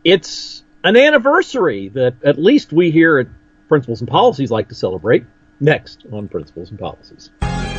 it's an anniversary that at least we here at Principles and Policies like to celebrate. Next on Principles and Policies.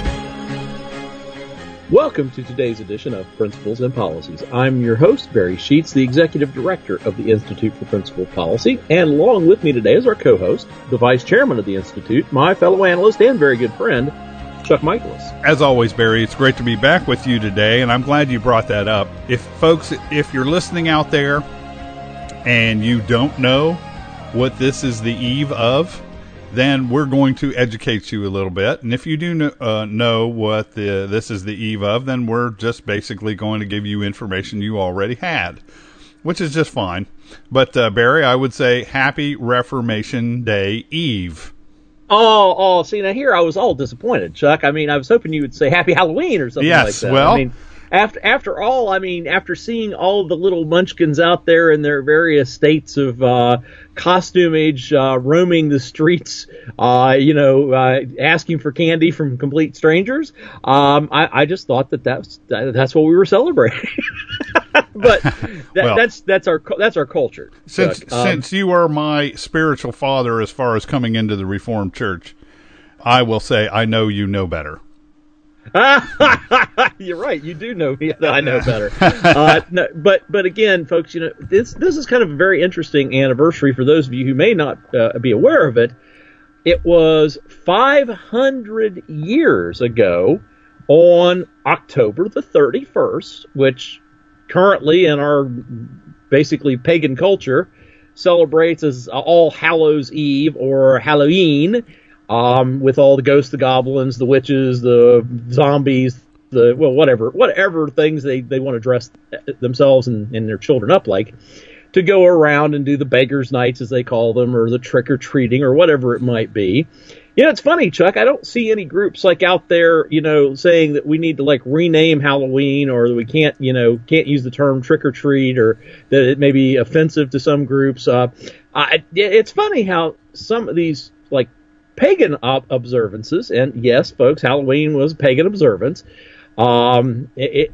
Welcome to today's edition of Principles and Policies. I'm your host, Barry Sheets, the Executive Director of the Institute for Principal Policy, and along with me today is our co-host, the Vice Chairman of the Institute, my fellow analyst and very good friend, Chuck Michaelis. As always, Barry, it's great to be back with you today, and I'm glad you brought that up. If you're listening out there and you don't know what this is the eve of, then we're going to educate you a little bit. And if you do know what this is the eve of, then we're just basically going to give you information you already had, which is just fine. But, Barry, I would say Happy Reformation Day Eve. Oh, see, now here I was all disappointed, Chuck. I mean, I was hoping you would say Happy Halloween or something like that. Well, I mean, after all, I mean, after seeing all the little munchkins out there in their various states of costumage, roaming the streets, asking for candy from complete strangers, I just thought that's what we were celebrating. But that's our culture. Since you are my spiritual father as far as coming into the Reformed Church, I will say I know you know better. You're right. You do know me. I know better. No, but again, folks, this is kind of a very interesting anniversary for those of you who may not be aware of it. It was 500 years ago on October the 31st, which currently in our basically pagan culture celebrates as All Hallows Eve or Halloween. With all the ghosts, the goblins, the witches, the zombies, whatever things they want to dress themselves and their children up like, to go around and do the beggars' nights, as they call them, or the trick-or-treating, or whatever it might be. It's funny, Chuck, I don't see any groups out there, saying that we need to rename Halloween, or that we can't use the term trick-or-treat, or that it may be offensive to some groups. It's funny how some of these, pagan observances, and yes, folks, Halloween was a pagan observance. There's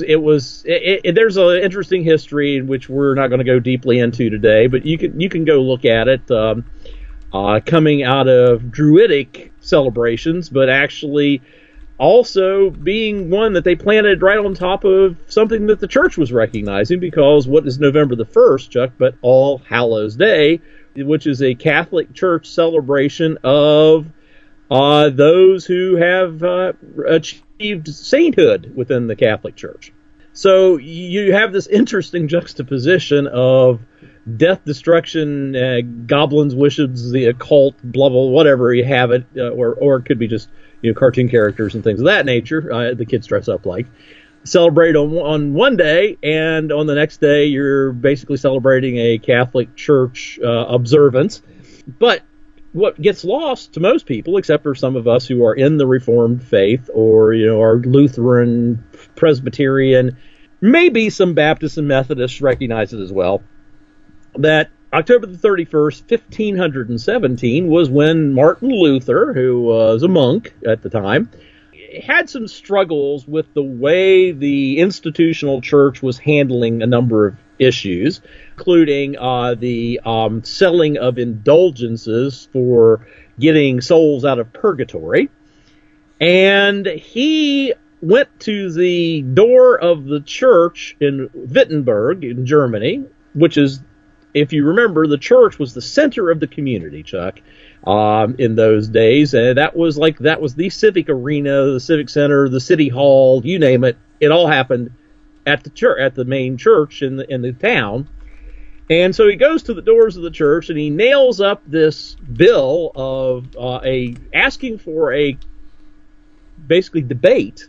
an interesting history in which we're not going to go deeply into today, but you can go look at it, coming out of Druidic celebrations, but actually also being one that they planted right on top of something that the church was recognizing, because what is November the 1st, Chuck, but All Hallows Day, which is a Catholic Church celebration of those who have achieved sainthood within the Catholic Church. So you have this interesting juxtaposition of death, destruction, goblins, wishes, the occult, blah, blah, whatever you have it, or it could be just cartoon characters and things of that nature, the kids dress up like. Celebrate on one day, and on the next day you're basically celebrating a Catholic Church observance. But what gets lost to most people, except for some of us who are in the Reformed faith, or are Lutheran, Presbyterian, maybe some Baptists and Methodists recognize it as well, that October the 31st, 1517 was when Martin Luther, who was a monk at the time, had some struggles with the way the institutional church was handling a number of issues, including the selling of indulgences for getting souls out of purgatory. And he went to the door of the church in Wittenberg in Germany, which is, if you remember, the church was the center of the community, Chuck, in those days. And that was the civic arena, the civic center, the city hall, you name it. It all happened at the church, at the main church in the town. And so he goes to the doors of the church and he nails up this bill of asking for a basically debate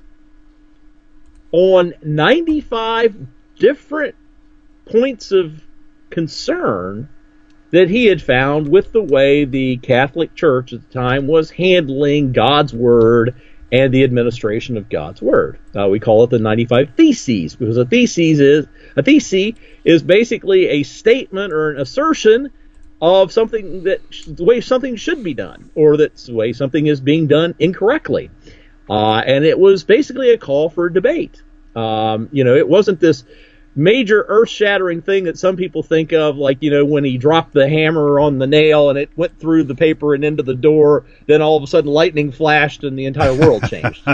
on 95 different points of concern that he had found with the way the Catholic Church at the time was handling God's Word and the administration of God's Word. We call it the 95 Theses, because a thesis is basically a statement or an assertion of something the way something should be done, or that the way something is being done incorrectly. And it was basically a call for a debate. It wasn't this major earth-shattering thing that some people think of, like, when he dropped the hammer on the nail and it went through the paper and into the door, then all of a sudden lightning flashed and the entire world changed.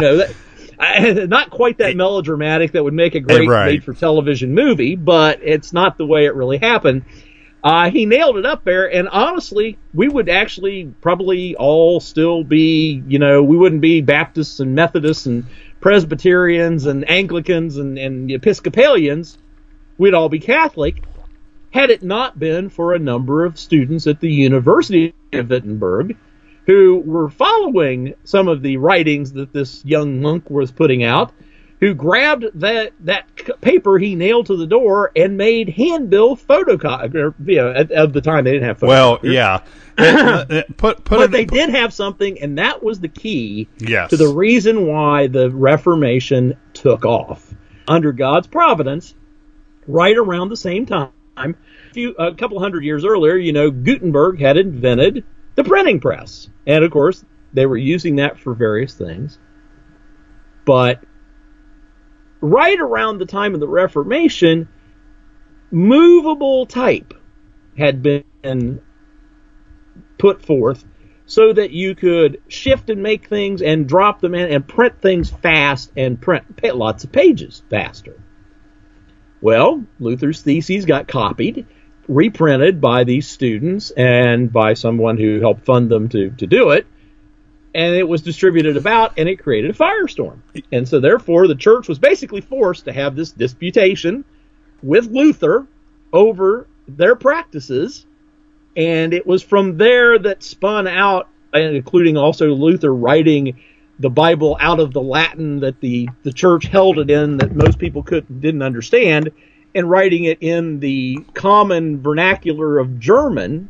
Not quite that melodramatic that would make a great made-for-television movie, but it's not the way it really happened. He nailed it up there, and honestly, we would actually probably all still be, we wouldn't be Baptists and Methodists and Presbyterians and Anglicans and Episcopalians. We'd all be Catholic, had it not been for a number of students at the University of Wittenberg who were following some of the writings that this young monk was putting out, who grabbed that paper he nailed to the door and made handbill photocopies. At the time, they didn't have photocopiers. Well, yeah. But they did have something, and that was the key to the reason why the Reformation took off. Under God's providence, right around the same time, a couple hundred years earlier, Gutenberg had invented the printing press. And, of course, they were using that for various things. But right around the time of the Reformation, movable type had been put forth so that you could shift and make things and drop them in and print things fast and print lots of pages faster. Well, Luther's theses got copied, reprinted by these students and by someone who helped fund them to do it, and it was distributed about, and it created a firestorm. And so, therefore, the church was basically forced to have this disputation with Luther over their practices, and it was from there that spun out, including also Luther writing the Bible out of the Latin that the church held it in that most people didn't understand, and writing it in the common vernacular of German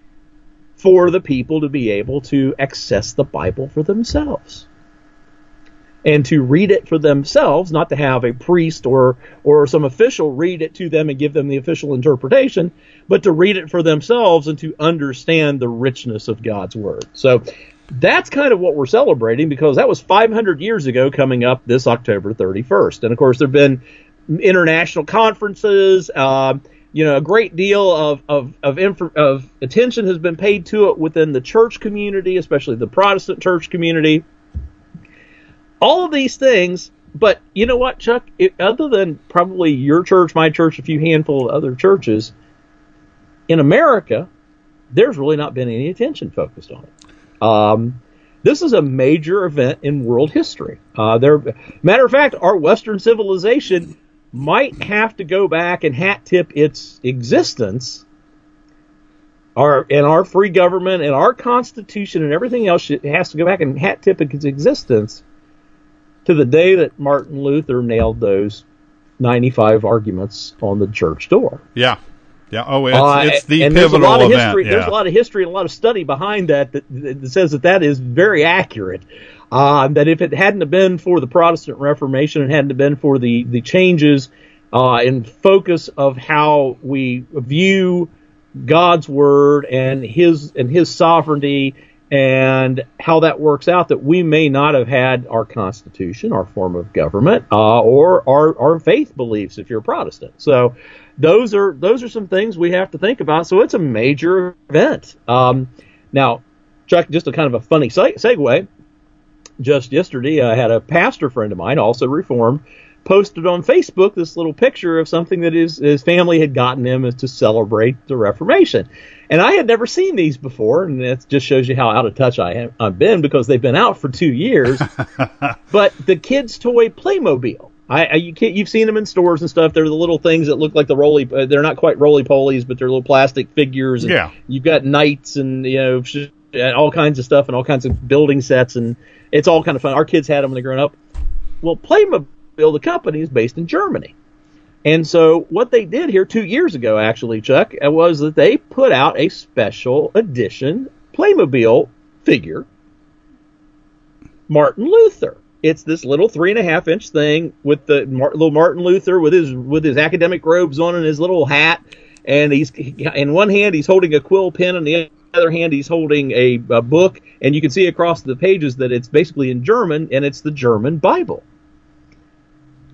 for the people to be able to access the Bible for themselves. And to read it for themselves, not to have a priest or some official read it to them and give them the official interpretation, but to read it for themselves and to understand the richness of God's Word. So that's kind of what we're celebrating, because that was 500 years ago coming up this October 31st. And, of course, there have been international conferences, a great deal of attention has been paid to it within the church community, especially the Protestant church community. All of these things, but you know what, Chuck? Other than probably your church, my church, a few handful of other churches, in America, there's really not been any attention focused on it. This is a major event in world history. Matter of fact, our Western civilization might have to go back and hat tip its existence, our free government and our Constitution and everything else. It has to go back and hat tip its existence to the day that Martin Luther nailed those 95 arguments on the church door. Yeah. Oh, it's the and pivotal event. There's a lot of history and a lot of study behind that says that is very accurate. That if it hadn't have been for the Protestant Reformation, it hadn't have been for the changes in focus of how we view God's Word and His sovereignty and how that works out, that we may not have had our Constitution, our form of government, or our faith beliefs if you're a Protestant. So those are some things we have to think about. So it's a major event. Now, Chuck, just a kind of a funny segue. Just yesterday, I had a pastor friend of mine, also Reformed, posted on Facebook this little picture of something that his family had gotten him to celebrate the Reformation. And I had never seen these before, and it just shows you how out of touch I've been, because they've been out for 2 years. But the kids' toy Playmobil. You've seen them in stores and stuff. They're the little things that look like they're not quite roly-polies, but they're little plastic figures. And yeah. You've got knights and, all kinds of stuff and all kinds of building sets, and it's all kind of fun. Our kids had them when they were growing up. Well, Playmobil, the company, is based in Germany. And so what they did here 2 years ago, actually, Chuck, was that they put out a special edition Playmobil figure, Martin Luther. It's this little 3.5-inch thing with the little Martin Luther with his academic robes on and his little hat. And he's in one hand he's holding a quill pen, and the other hand he's holding a book. And you can see across the pages that it's basically in German, and it's the German Bible.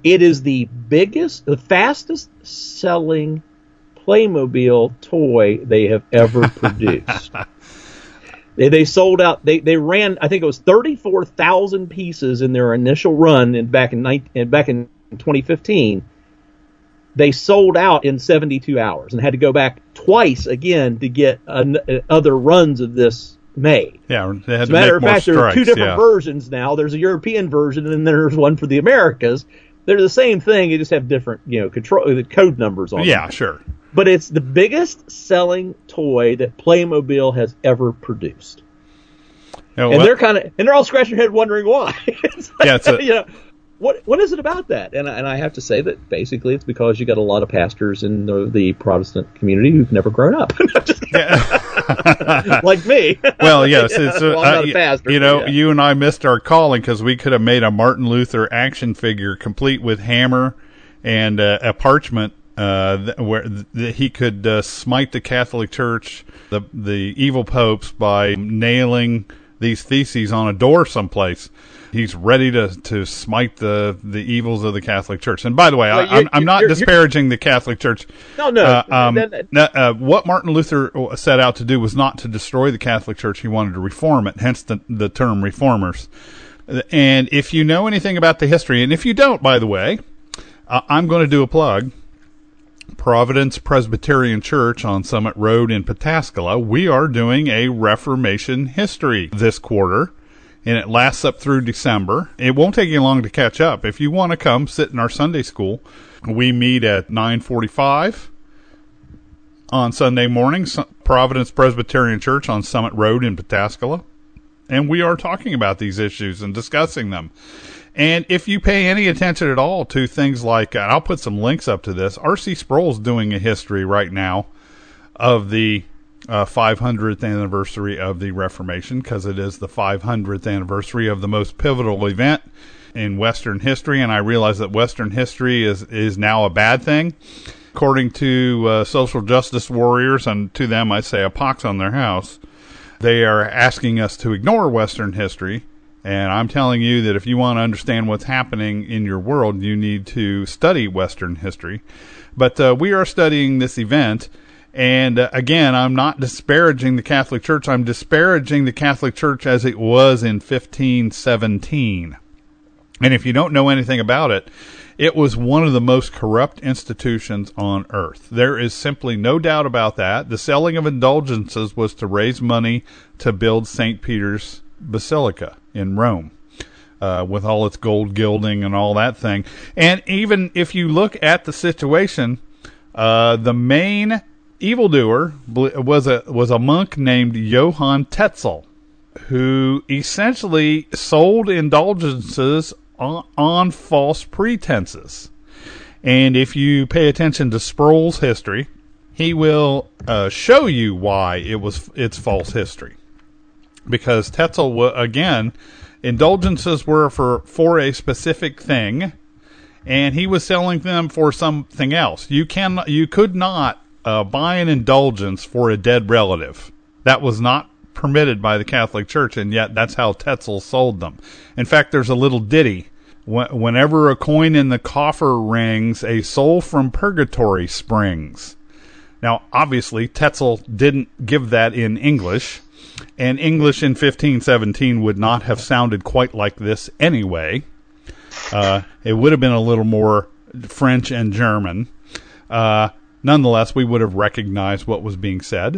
It is the fastest selling Playmobil toy they have ever produced. They sold out. They ran, I think it was 34,000 pieces in their initial run back in 2015. They sold out in 72 hours and had to go back twice again to get other runs of this made. Yeah, they had As a to matter make of more fact, there are two strikes, different versions now. There's a European version, and then there's one for the Americas. They're the same thing. You just have different, code numbers on them. Yeah, sure. But it's the biggest selling toy that Playmobil has ever produced. You know, and they're all scratching their head wondering why. It's like, what is it about that? And I have to say that basically it's because you got a lot of pastors in the Protestant community who've never grown up. Like me. Well, yes. It's, I'm not a pastor. You and I missed our calling because we could have made a Martin Luther action figure complete with hammer and a parchment where he could smite the Catholic Church, the evil popes, by nailing these theses on a door someplace. He's ready to smite the evils of the Catholic Church. And by the way, I'm not disparaging the Catholic Church. No. What Martin Luther set out to do was not to destroy the Catholic Church. He wanted to reform it, hence the term reformers. And if you know anything about the history, and if you don't, by the way, I'm going to do a plug. Providence Presbyterian Church on Summit Road in Pataskala, we are doing a Reformation history this quarter, and it lasts up through December. It won't take you long to catch up. If you want to come sit in our Sunday school, we meet at 9:45 on Sunday mornings, Providence Presbyterian Church on Summit Road in Pataskala, and we are talking about these issues and discussing them. And if you pay any attention at all to things like, I'll put some links up to this, R.C. Sproul's doing a history right now of the 500th anniversary of the Reformation, because it is the 500th anniversary of the most pivotal event in Western history, and I realize that Western history is now a bad thing. According to social justice warriors, and to them I say a pox on their house, they are asking us to ignore Western history. And I'm telling you that if you want to understand what's happening in your world, you need to study Western history. But we are studying this event. And again, I'm not disparaging the Catholic Church. I'm disparaging the Catholic Church as it was in 1517. And if you don't know anything about it, it was one of the most corrupt institutions on earth. There is simply no doubt about that. The selling of indulgences was to raise money to build St. Peter's Basilica in Rome, with all its gold gilding and all that thing. And even if you look at the situation, the main evildoer was a monk named Johann Tetzel, who essentially sold indulgences on false pretenses. And if you pay attention to Sproul's history, he will show you why it's false history. Because Tetzel, again, indulgences were for a specific thing, and he was selling them for something else. You could not buy an indulgence for a dead relative. That was not permitted by the Catholic Church, and yet that's how Tetzel sold them. In fact, there's a little ditty. Whenever a coin in the coffer rings, a soul from purgatory springs. Now, obviously, Tetzel didn't give that in English. And English in 1517 would not have sounded quite like this anyway. It would have been a little more French and German. Nonetheless, we would have recognized what was being said.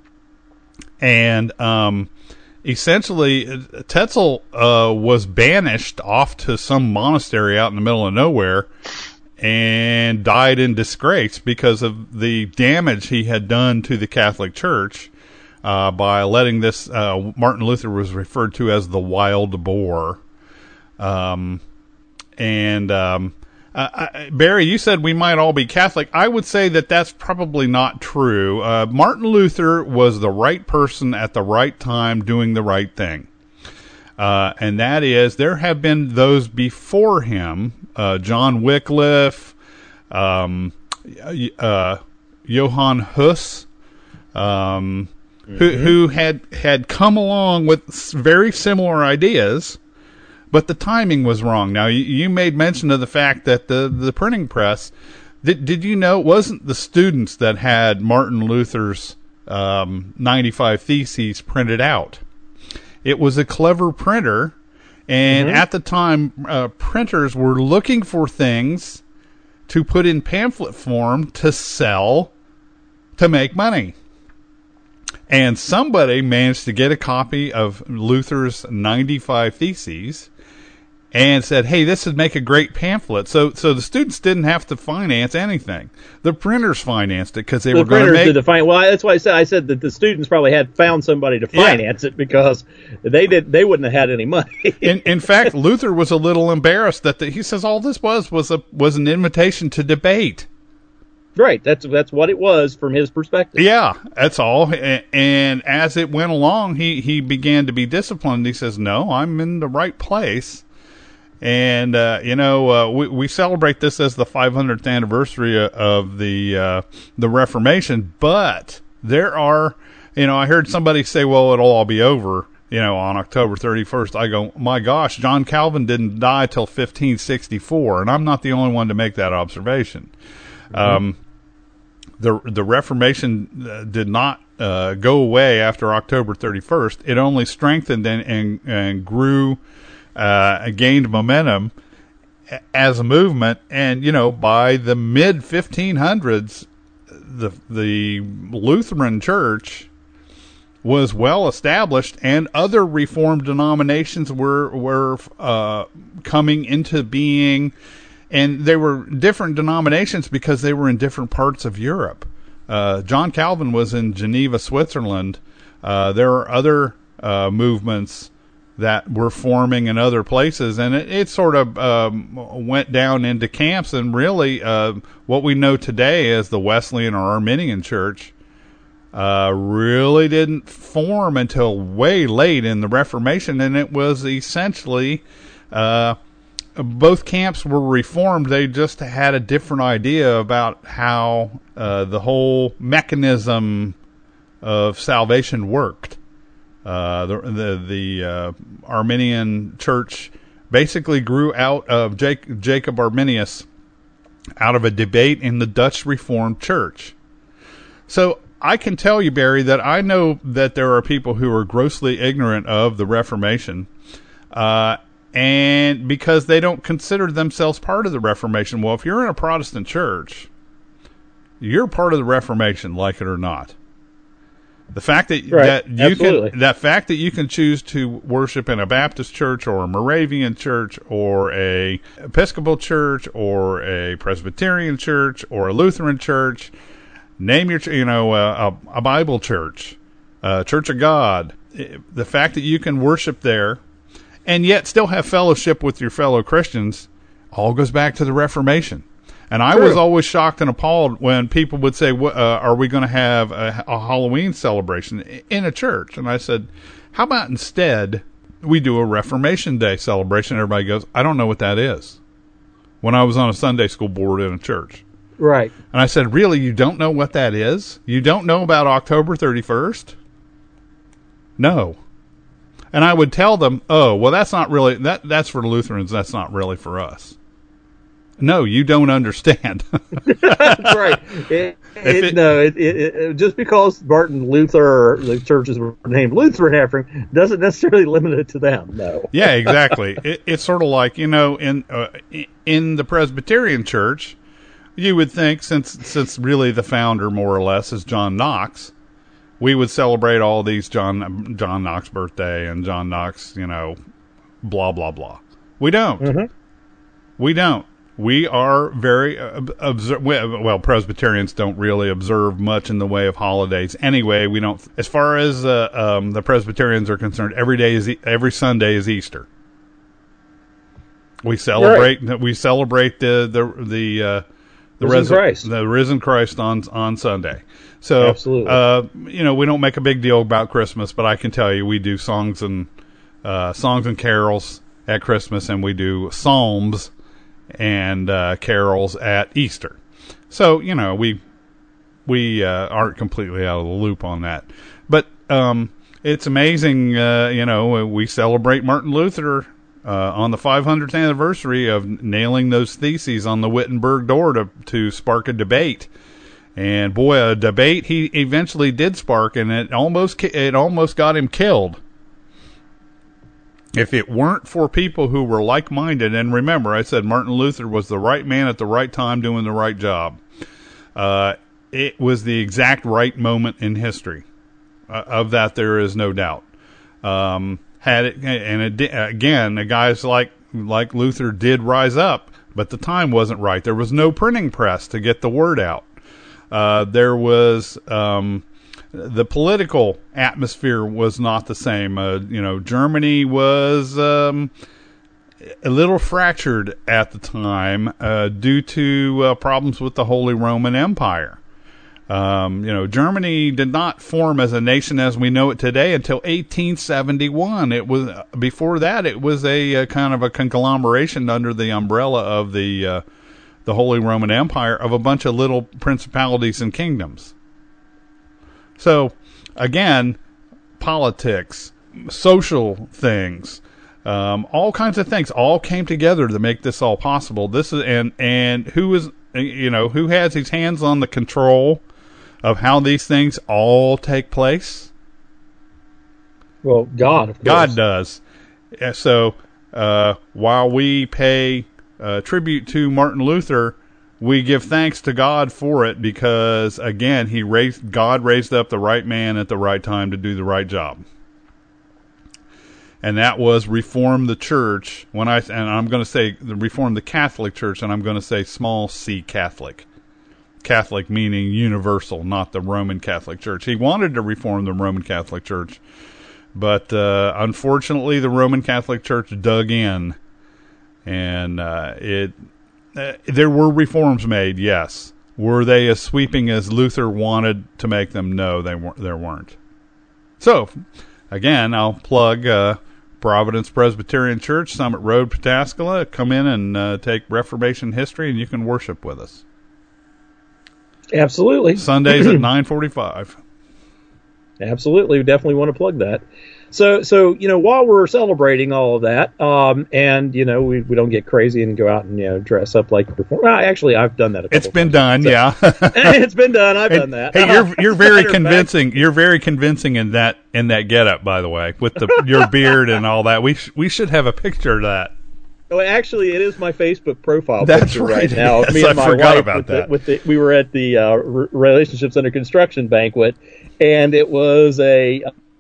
And essentially, Tetzel was banished off to some monastery out in the middle of nowhere and died in disgrace because of the damage he had done to the Catholic Church. By letting this, Martin Luther was referred to as the wild boar. Barry, you said we might all be Catholic. I would say that that's probably not true. Martin Luther was the right person at the right time doing the right thing. And that is, there have been those before him, John Wycliffe, Johann Hus, who had come along with very similar ideas, but the timing was wrong. Now, you made mention of the fact that the printing press, did you know it wasn't the students that had Martin Luther's 95 Theses printed out? It was a clever printer, and at the time, printers were looking for things to put in pamphlet form to sell, to make money. And somebody managed to get a copy of Luther's 95 Theses and said, hey, this would make a great pamphlet. So the students didn't have to finance anything. The printers financed it because they were going to make... Well, that's why I said that the students probably had found somebody to finance it, because they wouldn't have had any money. In fact, Luther was a little embarrassed that he says all this was an invitation to debate. Right, that's what it was from his perspective. Yeah, that's all. And as it went along, he began to be disciplined. He says, no, I'm in the right place. And, we celebrate this as the 500th anniversary of the Reformation, but there are, I heard somebody say, well, it'll all be over, on October 31st. I go, my gosh, John Calvin didn't die till 1564, and I'm not the only one to make that observation. The Reformation did not go away after October 31st. It only strengthened and grew, gained momentum as a movement. And, by the mid 1500s, the Lutheran Church was well established, and other Reformed denominations were coming into being. And they were different denominations because they were in different parts of Europe. John Calvin was in Geneva, Switzerland. There are other movements that were forming in other places, and it sort of went down into camps. And really, what we know today as the Wesleyan or Arminian Church really didn't form until way late in the Reformation, and it was essentially... both camps were reformed. They just had a different idea about how the whole mechanism of salvation worked. The Arminian Church basically grew out of Jacob Arminius, out of a debate in the Dutch Reformed Church. So I can tell you, Barry, that I know that there are people who are grossly ignorant of the Reformation, and because they don't consider themselves part of the Reformation. Well, if you're in a Protestant church, you're part of the Reformation, like it or not. The fact that that you can choose to worship in a Baptist church or a Moravian church or a Episcopal church or a Presbyterian church or a Lutheran church, name your a Bible church, Church of God. The fact that you can worship there and yet still have fellowship with your fellow Christians all goes back to the Reformation. And I was always shocked and appalled when people would say, are we going to have a Halloween celebration in a church? And I said, how about instead we do a Reformation Day celebration? Everybody goes, I don't know what that is. When I was on a Sunday school board in a church. Right. And I said, really, you don't know what that is? You don't know about October 31st? No. And I would tell them, oh, well, that's not really, that's for Lutherans. That's not really for us. No, you don't understand. That's right. Just because Martin Luther or the churches were named Lutheran after him doesn't necessarily limit it to them. No. Yeah, exactly. It's sort of like, in the Presbyterian Church, you would think since really the founder more or less is John Knox, we would celebrate all these John Knox birthday and John Knox, blah blah blah. We don't. Mm-hmm. We don't. We are very Presbyterians don't really observe much in the way of holidays. Anyway, we don't. As far as the Presbyterians are concerned, every Sunday is Easter. We celebrate the risen Christ on Sunday. So absolutely. We don't make a big deal about Christmas, but I can tell you we do songs and carols at Christmas, and we do psalms and carols at Easter. So, we aren't completely out of the loop on that. But it's amazing, we celebrate Martin Luther on the 500th anniversary of nailing those theses on the Wittenberg door to spark a debate. And boy, a debate he eventually did spark, and it almost got him killed. If it weren't for people who were like-minded, and remember, I said Martin Luther was the right man at the right time doing the right job. It was the exact right moment in history. Of that, there is no doubt. Again, guys like Luther did rise up, but the time wasn't right. There was no printing press to get the word out. There was the political atmosphere was not the same. Germany was a little fractured at the time due to problems with the Holy Roman Empire. Germany did not form as a nation as we know it today until 1871. It was before that. It was a kind of a conglomeration under the umbrella of the Holy Roman Empire of a bunch of little principalities and kingdoms. So, again, politics, social things, all kinds of things, all came together to make this all possible. This is and who has his hands on the control of how these things all take place? Well, God, of course. God does. So, while we pay tribute to Martin Luther, we give thanks to God for it because, again, God raised up the right man at the right time to do the right job. And that was reform the church. I'm going to say reform the Catholic Church, and I'm going to say small c Catholic. Catholic meaning universal, not the Roman Catholic Church. He wanted to reform the Roman Catholic Church, but unfortunately the Roman Catholic Church dug in, and there were reforms made, yes. Were they as sweeping as Luther wanted to make them? No, there weren't. So, again, I'll plug Providence Presbyterian Church, Summit Road, Pataskala. Come in and take Reformation history, and you can worship with us. Absolutely. Sundays at 9:45. Absolutely. We definitely want to plug that. So while we're celebrating all of that, and we don't get crazy and go out and dress up like reform. Well, actually, I've done that a couple It's been done, so, yeah. It's been done. I've done that. Hey, you're very convincing. You're very convincing in that getup, by the way, with your beard and all that. We should have a picture of that. Oh, actually, it is my Facebook profile That's picture right now. Yes, Me and my I forgot wife about that. We were at the Relationships Under Construction banquet, and it was a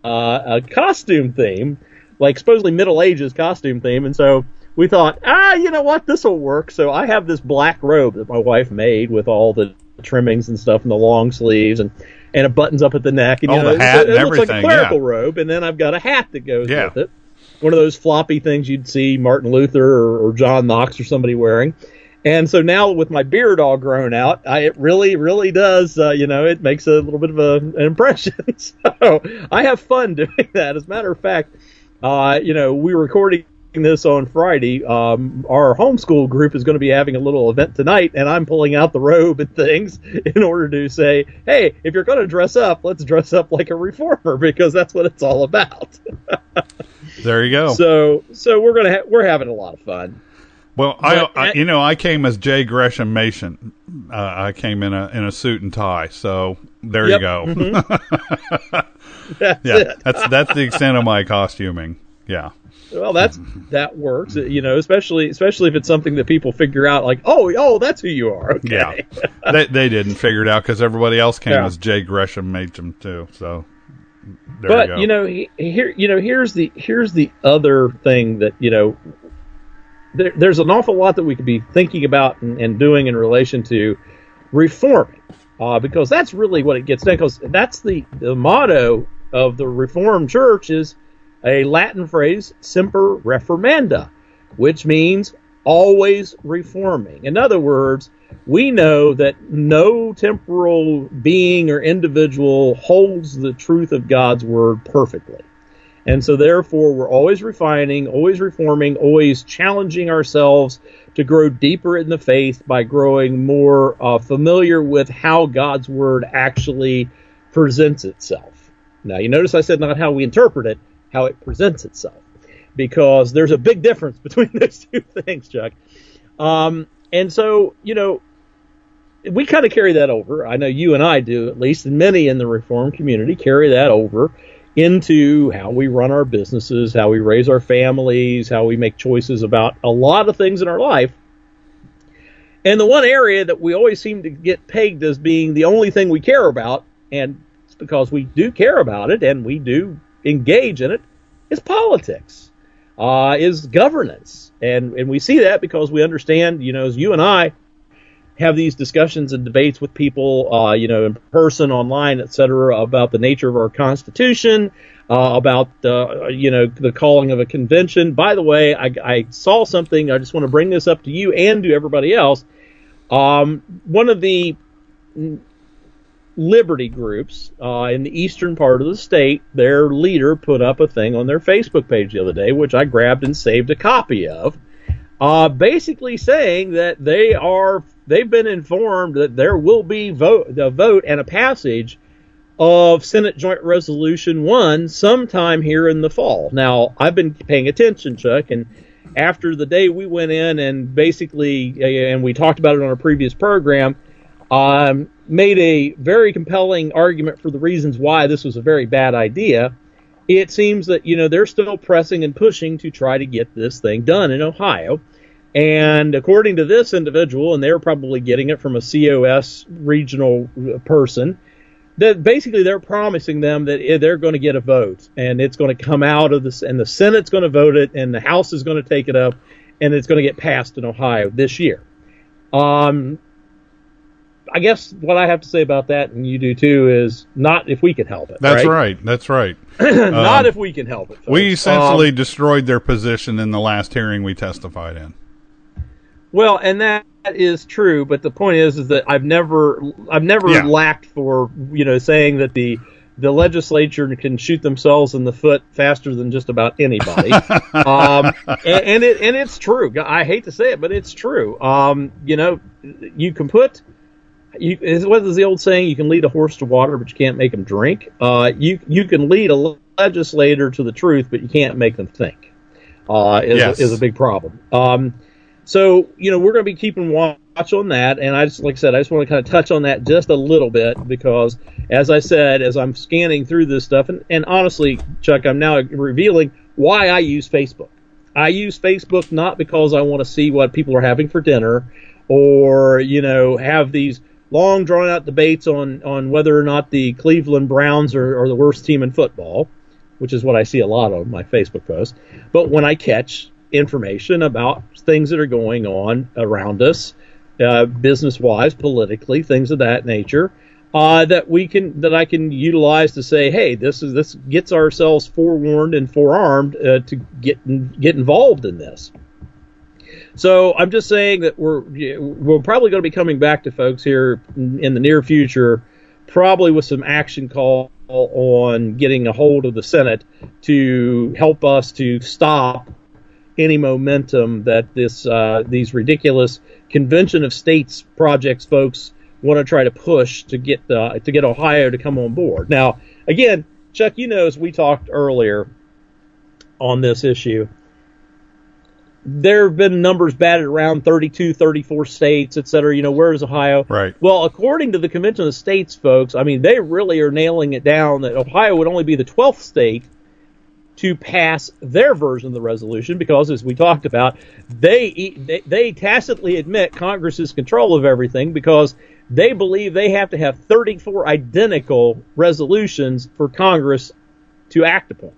costume theme, like supposedly Middle Ages costume theme, and so we thought, you know what, this will work. So I have this black robe that my wife made with all the trimmings and stuff and the long sleeves and it buttons up at the neck, and the hat and it looks like a everything, clerical robe, and then I've got a hat that goes Yeah. with it. One of those floppy things you'd see Martin Luther or John Knox or somebody wearing. And so now with my beard all grown out, it really, really does, it makes a little bit of an impression. So I have fun doing that. As a matter of fact, we're recording this on Friday. Our homeschool group is going to be having a little event tonight, and I'm pulling out the robe and things in order to say, hey, if you're going to dress up, let's dress up like a reformer, because that's what it's all about. There you go. So we're having a lot of fun. Well, I came as J. Gresham Mason. I came in a suit and tie. So there you go. Mm-hmm. That's the extent of my costuming. Yeah. Well, that works. Especially if it's something that people figure out, like, oh, that's who you are. Okay. Yeah. They didn't figure it out because everybody else came as J. Gresham Mason too. So. There you go. Here's the other thing that there's an awful lot that we could be thinking about and doing in relation to reforming, because that's really what it gets done. Because that's the motto of the Reformed Church is a Latin phrase, semper reformanda, which means always reforming. In other words, we know that no temporal being or individual holds the truth of God's word perfectly. And so therefore, we're always refining, always reforming, always challenging ourselves to grow deeper in the faith by growing more familiar with how God's word actually presents itself. Now, you notice I said not how we interpret it, how it presents itself. because there's a big difference between those two things, Chuck. And so, we kind of carry that over. I know you and I do, at least, and many in the reform community carry that over into how we run our businesses, how we raise our families, how we make choices about a lot of things in our life. And the one area that we always seem to get pegged as being the only thing we care about, and it's because we do care about it and we do engage in it, is politics, is governance. And we see that because we understand, as you and I have these discussions and debates with people, in person, online, et cetera, about the nature of our Constitution, about, the calling of a convention. By the way, I saw something. I just want to bring this up to you and to everybody else. One of the liberty groups in the eastern part of the state, their leader put up a thing on their Facebook page the other day, which I grabbed and saved a copy of, basically saying that they've been informed that there will be a vote and a passage of Senate Joint Resolution 1 sometime here in the fall. Now, I've been paying attention, Chuck, and after the day we went in and basically, and we talked about it on a previous program, made a very compelling argument for the reasons why this was a very bad idea. It seems that, they're still pressing and pushing to try to get this thing done in Ohio. And according to this individual, and they're probably getting it from a COS regional person, that basically they're promising them that they're going to get a vote, and it's going to come out of this, and the Senate's going to vote it, and the House is going to take it up, and it's going to get passed in Ohio this year. I guess what I have to say about that, and you do too, is not if we can help it. That's right. That's right. Not if we can help it, folks. We essentially destroyed their position in the last hearing we testified in. Well, and that is true, but the point is that I've never lacked for saying that the legislature can shoot themselves in the foot faster than just about anybody, and it's true. I hate to say it, but it's true. You can put. What is the old saying? You can lead a horse to water, but you can't make them drink. You can lead a legislator to the truth, but you can't make them think. Is a big problem. So we're going to be keeping watch on that, and I just want to kind of touch on that just a little bit because, as I said, as I'm scanning through this stuff, and honestly, Chuck, I'm now revealing why I use Facebook. I use Facebook not because I want to see what people are having for dinner, or have these long drawn out debates on whether or not the Cleveland Browns are the worst team in football, which is what I see a lot of my Facebook posts. But when I catch information about things that are going on around us, business-wise, politically, things of that nature, that I can utilize to say, hey, this gets ourselves forewarned and forearmed to get involved in this. So I'm just saying that we're probably going to be coming back to folks here in the near future, probably with some action call on getting a hold of the Senate to help us to stop any momentum that these ridiculous Convention of States projects folks want to try to push to get Ohio to come on board. Now, again, Chuck, as we talked earlier on this issue, there have been numbers batted around 32, 34 states, et cetera. Where is Ohio? Right. Well, according to the Convention of States folks, they really are nailing it down that Ohio would only be the 12th state to pass their version of the resolution because, as we talked about, they tacitly admit Congress's control of everything because they believe they have to have 34 identical resolutions for Congress to act upon.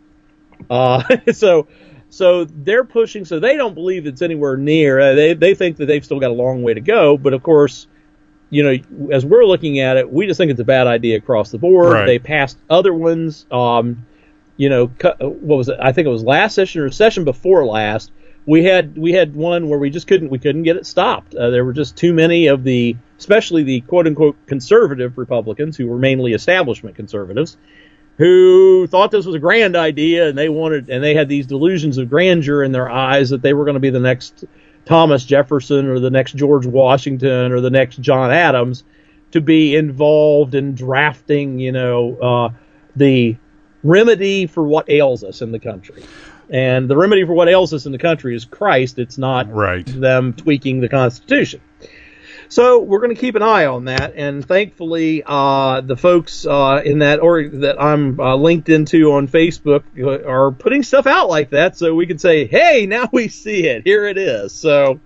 So they're pushing, so they don't believe it's anywhere near. They think that they've still got a long way to go. But, of course, as we're looking at it, we just think it's a bad idea across the board. Right. They passed other ones. What was it? I think it was last session or session before last. We had one where we couldn't get it stopped. There were just too many of especially the quote unquote conservative Republicans who were mainly establishment conservatives, who thought this was a grand idea, and they had these delusions of grandeur in their eyes that they were going to be the next Thomas Jefferson or the next George Washington or the next John Adams to be involved in drafting, the remedy for what ails us in the country. And the remedy for what ails us in the country is Christ. It's not them tweaking the Constitution. So we're going to keep an eye on that, and thankfully, the folks in that org that I'm linked into on Facebook are putting stuff out like that, so we can say, "Hey, now we see it. Here it is." So,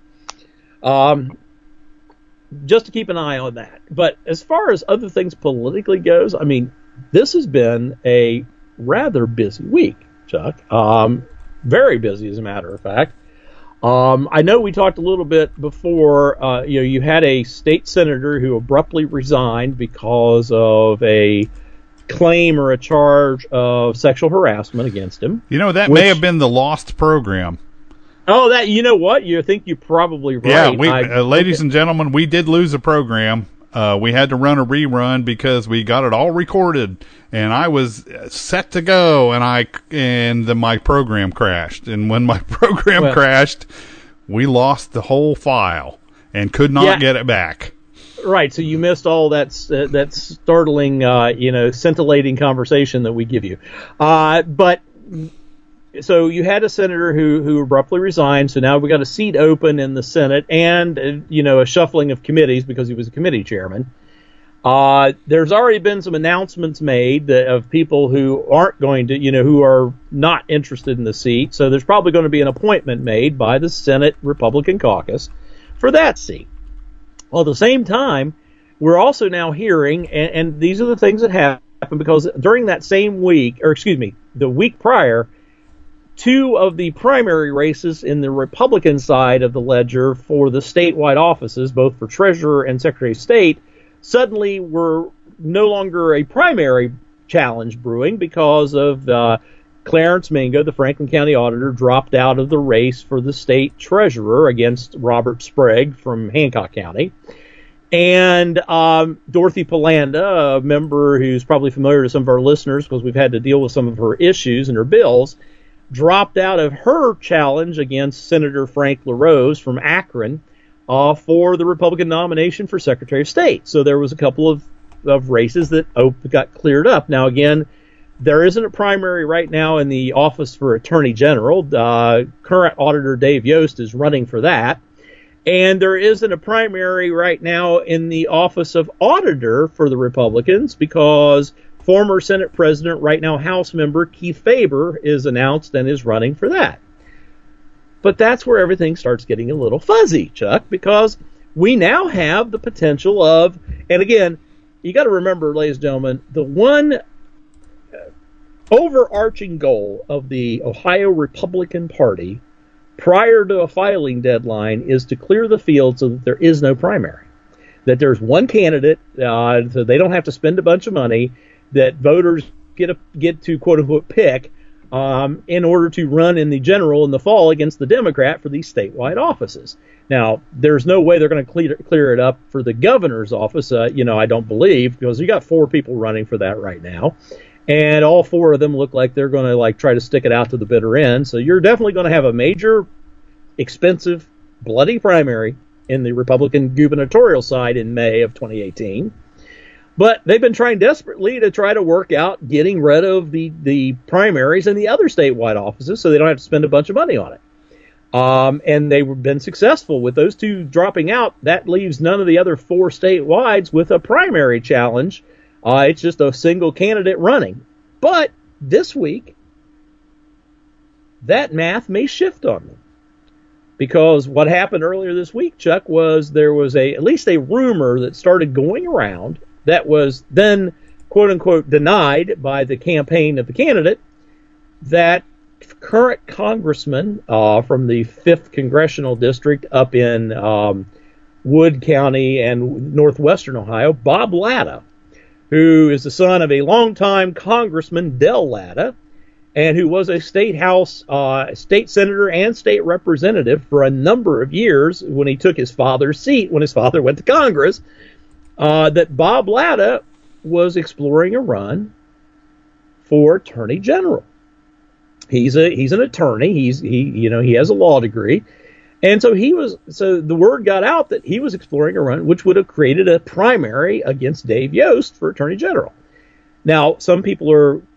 just to keep an eye on that. But as far as other things politically goes, I mean, this has been a rather busy week, Chuck. Very busy, as a matter of fact. I know we talked a little bit before, you had a state senator who abruptly resigned because of a claim or a charge of sexual harassment against him. That may have been the lost program. Oh, that, you know what? You think you're probably right. Yeah, ladies and gentlemen, we did lose a program. We had to run a rerun because we got it all recorded, and I was set to go, and then my program crashed. And when my program crashed, we lost the whole file and could not get it back. Right, so you missed all that startling, scintillating conversation that we give you. So you had a senator who abruptly resigned, so now we got a seat open in the Senate and, a shuffling of committees because he was a committee chairman. There's already been some announcements made of people who aren't going to, who are not interested in the seat, so there's probably going to be an appointment made by the Senate Republican caucus for that seat. Well, at the same time, we're also now hearing, and these are the things that happened because during that same week, the week prior, two of the primary races in the Republican side of the ledger for the statewide offices, both for treasurer and secretary of state, suddenly were no longer a primary challenge brewing because of Clarence Mingo, the Franklin County auditor, dropped out of the race for the state treasurer against Robert Sprague from Hancock County. And Dorothy Polanda, a member who's probably familiar to some of our listeners because we've had to deal with some of her issues and her bills, dropped out of her challenge against Senator Frank LaRose from Akron for the Republican nomination for Secretary of State. So there was a couple of races that got cleared up. Now, again, there isn't a primary right now in the office for Attorney General. Current Auditor Dave Yost is running for that. And there isn't a primary right now in the office of Auditor for the Republicans because former Senate President, right now House member Keith Faber is announced and is running for that. But that's where everything starts getting a little fuzzy, Chuck, because we now have the potential of, and again, you got to remember, ladies and gentlemen, the one overarching goal of the Ohio Republican Party prior to a filing deadline is to clear the field so that there is no primary, that there's one candidate, so they don't have to spend a bunch of money, that voters get to quote-unquote pick in order to run in the general in the fall against the Democrat for these statewide offices. Now, there's no way they're going to clear it up for the governor's office, I don't believe, because you got 4 people running for that right now, and all 4 of them look like they're going to try to stick it out to the bitter end. So you're definitely going to have a major, expensive, bloody primary in the Republican gubernatorial side in May of 2018. But they've been trying desperately to try to work out getting rid of the primaries in the other statewide offices so they don't have to spend a bunch of money on it. And they've been successful with those 2 dropping out. That leaves none of the other 4 statewide with a primary challenge. It's just a single candidate running. But this week, that math may shift on them. Because what happened earlier this week, Chuck, was there was at least a rumor that started going around that was then, quote-unquote, denied by the campaign of the candidate, that current congressman from the 5th Congressional District up in Wood County and northwestern Ohio, Bob Latta, who is the son of a longtime Congressman, Del Latta, and who was a state house, state senator and state representative for a number of years when he took his father's seat when his father went to Congress, that Bob Latta was exploring a run for Attorney General. He's an attorney. He has a law degree. And so the word got out that he was exploring a run, which would have created a primary against Dave Yost for Attorney General. Now, some people are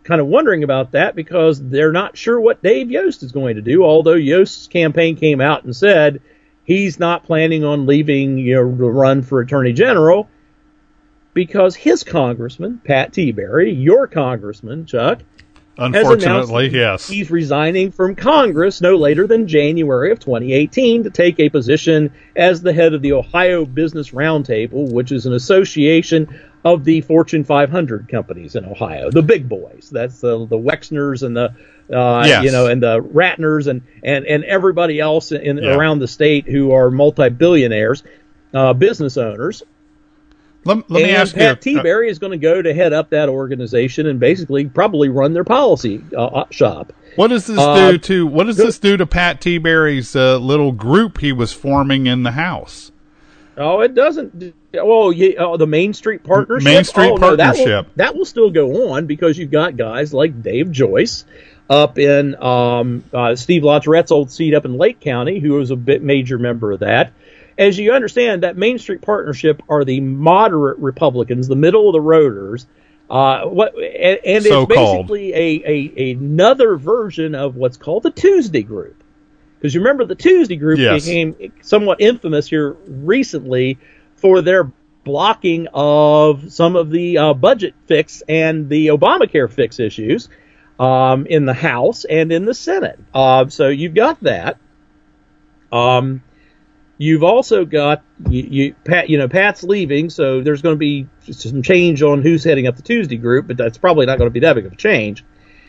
kind of wondering about that because they're not sure what Dave Yost is going to do, although Yost's campaign came out and said he's not planning on leaving, to run for Attorney General because his congressman, Pat Tiberi, your congressman, Chuck, unfortunately, yes, he's resigning from Congress no later than January of 2018 to take a position as the head of the Ohio Business Roundtable, which is an association of the Fortune 500 companies in Ohio, the big boys. That's the Wexners and the and the Ratners and everybody else around the state who are multi-billionaires, business owners. Let me ask Pat Tiberi is going to go to head up that organization and basically probably run their policy shop. What does this do to this do to Pat Tiberi's little group he was forming in the House? Oh, it doesn't. The Main Street Partnership. Main Street Partnership. That will still go on because you've got guys like Dave Joyce up in Steve LaTourrette's old seat up in Lake County, who was a major member of that. As you understand, that Main Street Partnership are the moderate Republicans, the middle of the roaders. It's basically another version of what's called the Tuesday Group. Because you remember the Tuesday Group became somewhat infamous here recently for their blocking of some of the budget fix and the Obamacare fix issues in the House and in the Senate. So you've got that. You've also got Pat's leaving, so there's going to be some change on who's heading up the Tuesday Group, but that's probably not going to be that big of a change.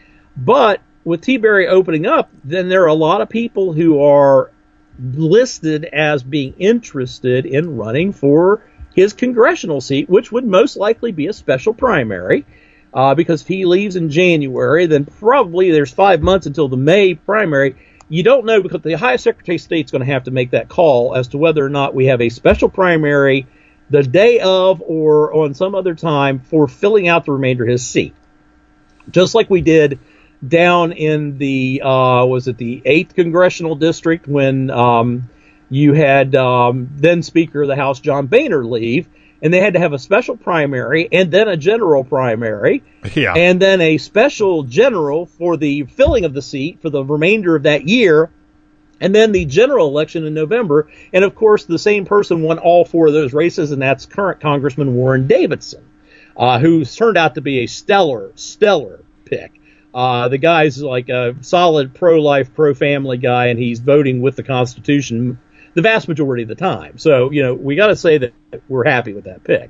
But with Tiberi opening up, then there are a lot of people who are listed as being interested in running for his congressional seat, which would most likely be a special primary, because if he leaves in January, then probably there's 5 months until the May primary. You don't know because the Ohio Secretary of State is going to have to make that call as to whether or not we have a special primary the day of or on some other time for filling out the remainder of his seat. Just like we did down in the, was it the 8th Congressional District when you had then Speaker of the House John Boehner leave, and they had to have a special primary and then a general primary, and then a special general for the filling of the seat for the remainder of that year, and then the general election in November. And, of course, the same person won all 4 of those races, and that's current Congressman Warren Davidson, who's turned out to be a stellar pick. The guy's like a solid pro-life, pro-family guy, and he's voting with the Constitution the vast majority of the time. So, we got to say that we're happy with that pick.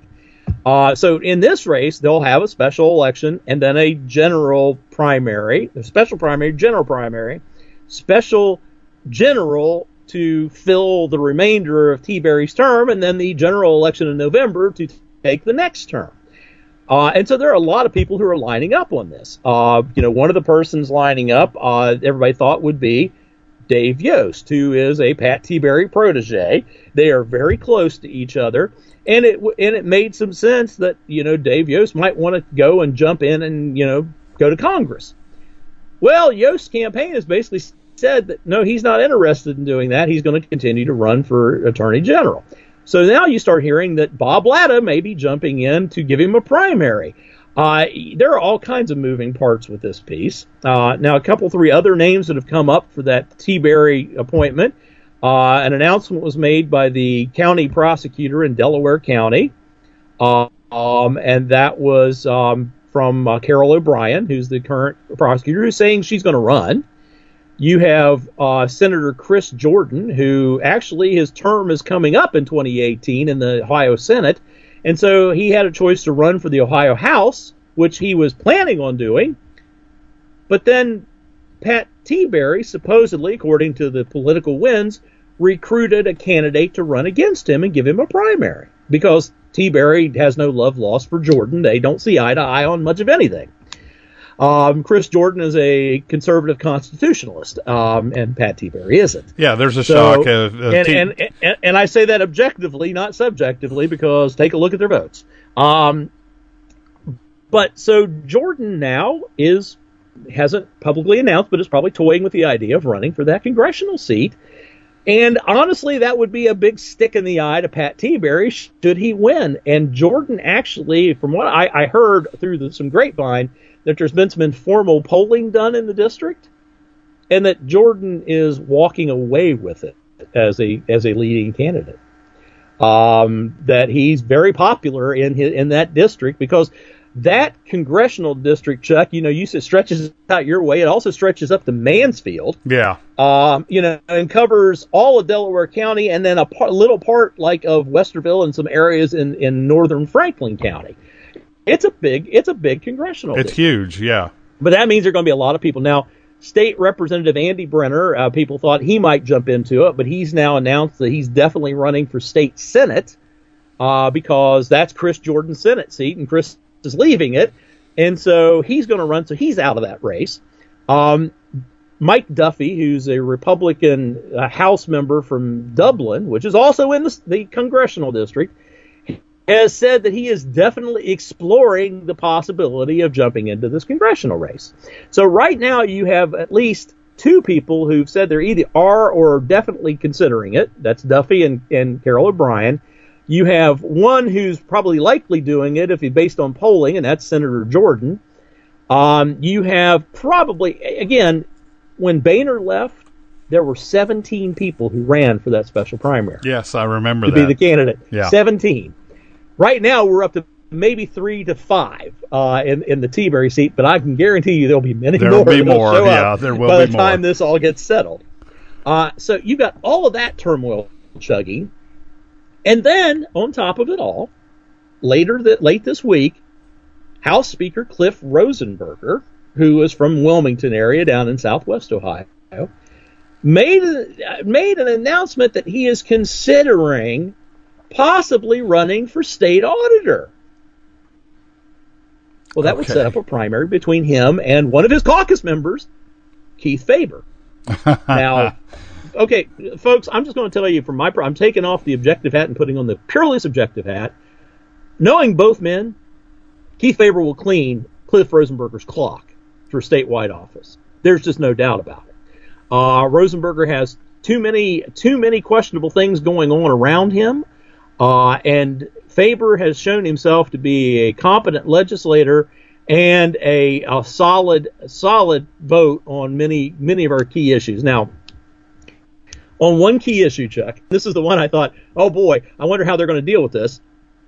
So in this race, they'll have a special election and then a general primary, a special primary, general primary, special general to fill the remainder of Tiberi's term, and then the general election in November to take the next term. And so there are a lot of people who are lining up on this. One of the persons lining up, everybody thought would be Dave Yost, who is a Pat Tiberi protege. They are very close to each other, and it made some sense that Dave Yost might want to go and jump in and go to Congress. Well, Yost's campaign has basically said that no, he's not interested in doing that. He's going to continue to run for Attorney General. So now you start hearing that Bob Latta may be jumping in to give him a primary. There are all kinds of moving parts with this piece. Now, 3 other names that have come up for that Tiberi appointment. An announcement was made by the county prosecutor in Delaware County, and that was from Carol O'Brien, who's the current prosecutor, who's saying she's going to run. You have Senator Chris Jordan, who actually his term is coming up in 2018 in the Ohio Senate. And so he had a choice to run for the Ohio House, which he was planning on doing. But then Pat Tiberi, supposedly, according to the political winds, recruited a candidate to run against him and give him a primary. Because Tiberi has no love lost for Jordan. They don't see eye to eye on much of anything. Chris Jordan is a conservative constitutionalist, and Pat Tiberi isn't. Yeah, there's a shock. And I say that objectively, not subjectively, because take a look at their votes. But so Jordan now hasn't publicly announced, but is probably toying with the idea of running for that congressional seat. And honestly, that would be a big stick in the eye to Pat Tiberi should he win. And Jordan actually, from what I heard through some grapevine, that there's been some informal polling done in the district, and that Jordan is walking away with it as a leading candidate. That he's very popular in that district, because that congressional district, Chuck, you said stretches out your way. It also stretches up to Mansfield. Yeah. And covers all of Delaware County, and then a little part like of Westerville and some areas in northern Franklin County. It's a big congressional district. It's huge, yeah. But that means there are going to be a lot of people. Now, State Representative Andy Brenner, people thought he might jump into it, but he's now announced that he's definitely running for state Senate, because that's Chris Jordan's Senate seat, and Chris is leaving it, and so he's going to run, so he's out of that race. Mike Duffy, who's a Republican House member from Dublin, which is also in the congressional district, has said that he is definitely exploring the possibility of jumping into this congressional race. So right now you have at least two people who've said they're either are or definitely considering it. That's Duffy and Carol O'Brien. You have one who's probably likely doing it if he's based on polling, and that's Senator Jordan. You have probably, again, when Boehner left, there were 17 people who ran for that special primary. Yes, I remember that. To be the candidate. Yeah. 17. Right now, we're up to maybe 3 to 5 in the Tiberi seat, but I can guarantee you there'll be many more. There will be more, yeah, there will be more. By the time this all gets settled. So you've got all of that turmoil chugging. And then, on top of it all, late this week, House Speaker Cliff Rosenberger, who is from Wilmington area down in southwest Ohio, made an announcement that he is considering possibly running for state auditor. Well, that would set up a primary between him and one of his caucus members, Keith Faber. Now, okay, folks, I'm just going to tell you I'm taking off the objective hat and putting on the purely subjective hat. Knowing both men, Keith Faber will clean Cliff Rosenberger's clock for statewide office. There's just no doubt about it. Rosenberger has too many questionable things going on around him, and Faber has shown himself to be a competent legislator and a solid vote on many of our key issues. Now, on one key issue, Chuck, this is the one I thought, oh boy, I wonder how they're going to deal with this.